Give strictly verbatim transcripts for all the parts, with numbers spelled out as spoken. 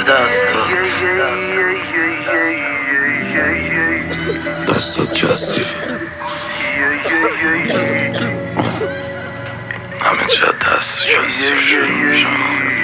دستات دستات کثیفه، همه جا دست کثیف شده میشم.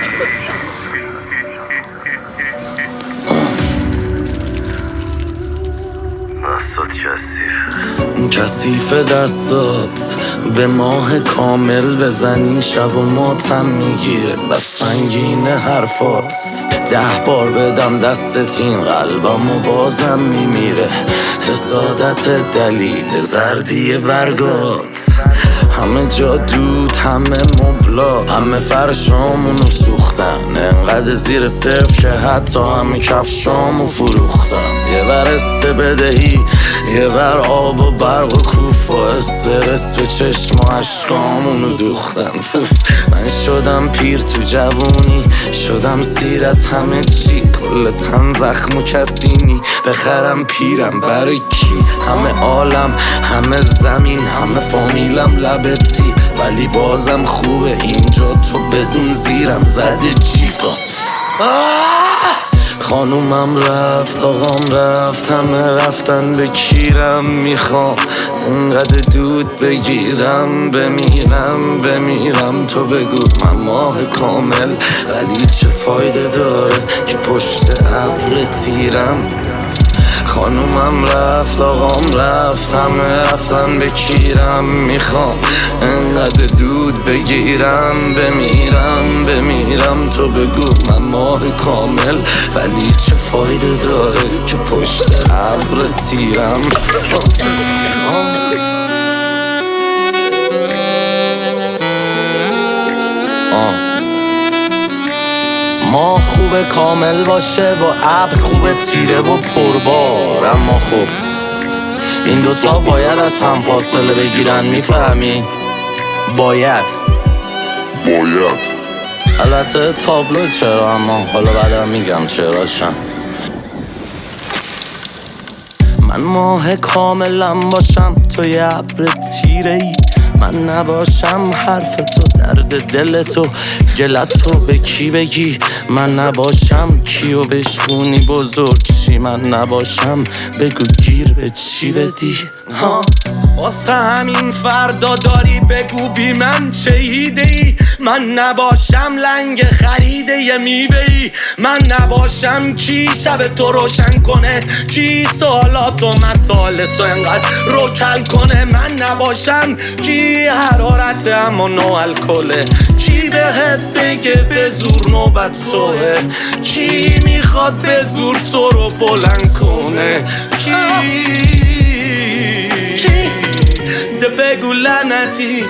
دستات کثیف کثیف دستات به ماه کامل بزنی شب و ماتم میگیره بس سنگین حرفات. ده بار بدم دستت این قلبم و بازم میمیره. حسادت دلیل زردی برگات، همه جا دود، همه مبلا، همه فرشامونو سوختن انقدر زیر صفر که حتی همه کفشامو فروختن. یه بر استه بدهی، یه بر آب و برق و کوف و استرس به چشم و عشقامونو دوختن. من شدم پیر تو جوونی، شدم سیر از همه چی، کل تن زخم و کسینی. بخرم پیرم برای کی؟ همه عالم، همه زمین، همه فامیلم لبتی، ولی بازم خوبه اینجا تو بدون زیرم زده جیبا. خانومم رفت، آقام رفت، همه رفتن به کیرم. میخوام انقدر دود بگیرم، بمیرم بمیرم. تو بگو من ماه کامل، ولی چه فایده داره که پشت ابر تیرم. خانومم رفت، آقام رفت، همه رفتن به کیرم. میخوام انقدر دود بگیرم، بمیرم بمیرم. تو بگو من ماه کامل، ولی چه فایده داره که پشت ابر تیرم. ما خوب کامل باشه و ابر خوب تیره و پربار، اما خب این دوتا باید از هم فاصله بگیرن. میفهمی؟ باید باید البته تابلو چرا، اما حالا بعدم میگم چراشم. من ماه کاملم باشم تو یه ابر تیره ای، من نباشم حرف تو درد دل تو گلت تو به کی بگی. من نباشم کیو بشکونی بزرگ چی، من نباشم بگو گیر به چی بدی. ها واسه همین فردا داری بگو بی من چه ایده ای. من نباشم لنگ خریده یه میوه ای، من نباشم کی شب تو روشن کنه، کی سوالات و مسائل تو انقدر روکل کنه. من نباشم کی حرارت اما نو الکله، کی بهت بگه به زور نوبت صبح، کی میخواد به زور تو رو بلند کنه. کی کی ده بگو لعنتی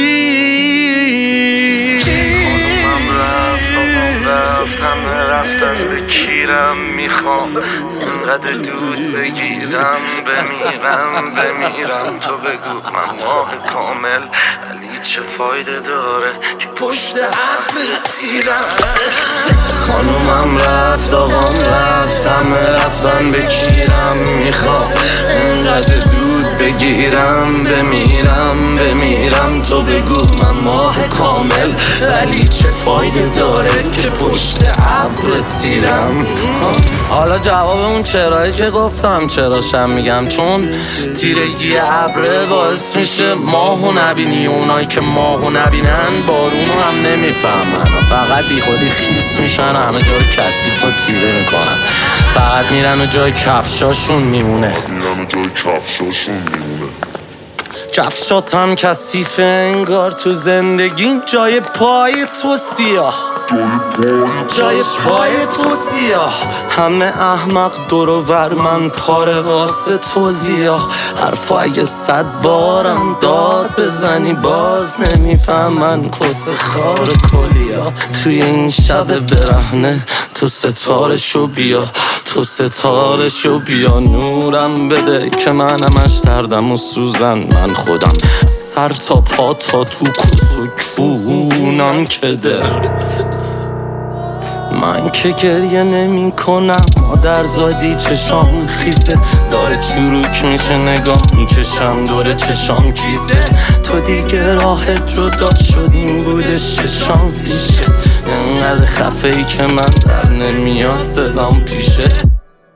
کی. خانومم رفت، آقام رفت، همه رفتن به کیرم. میخوام انقدر دود بگیرم، بمیرم بمیرم. تو بگو من ماه کامل، ولی چه فایده داره که پشت ابر تیرم. خانومم رفت، آقام رفت، همه رفتن به کیرم. میخوام انقدر دود بگیرم، بمیرم بمیرم. تو بگو من ماه کامل، ولی چه فایده داره که پشت ابر تیرم. حالا جواب اون چرایی که گفتم چراشم میگم، چون تیرگی ابره باعث میشه ماهو نبینی. اونایی که ماهو نبینن بارونو هم نمیفهمن، فقط بی خودی خیس میشن، همه جای کثیف و تیره میکنن. فقط میرن و جای کفشاشون میمونه، میرن جای کفشاشون میمونه. کفشاتم کثیفه انگار تو زندگیم جای پای تو سیاه، جای پای تو سیاه. همه احمق دور و ور، من پاره واسه تو زیاه. حرفا اگه صد بارم داد بزنی باز نمیفهمن، کس خار کلیا. توی این شب برهنه تو ستارشو بیا، تو ستارشو بیا. نورم بده که من همش دردم و سوزن، من خودم سر تا پا تا تو کس و کونم که در. من که گریه نمی کنم، مادر زادی چشام خیسه، داره چروک میشه نگاه میکشم دور چشام کیسه. تو دیگه راحت جدا شدیم بودش چه شانسیشه، انقدر خفه ای که من در نمیاد صدام پیشه.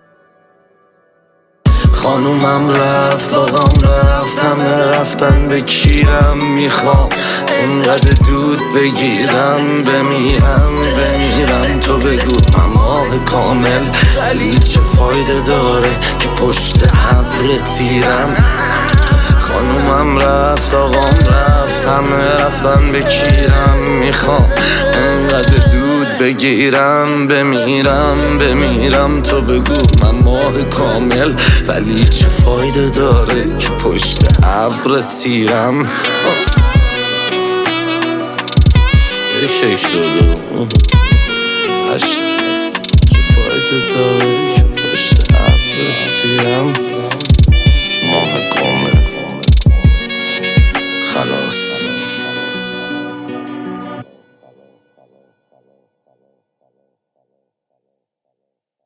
خانومم رفت آقام رفت همه رفتن به کیرم، میخوام اینقدر دود بگیرم بمیرم بمیرم. تو بگو من ماه کامل ولی چه فایده داره که پشت ابر تیرم. خانومم رفت آقام رفت همه رفتن به کیرم، میخوام انقدر دود بگیرم بمیرم بمیرم. تو بگو من ماه کامل ولی چه فایده داره که پشت ابر تیرم. یک یک دو دو هشت چه فایده داره که پشت ابر تیرم. ماه کامل خلاص.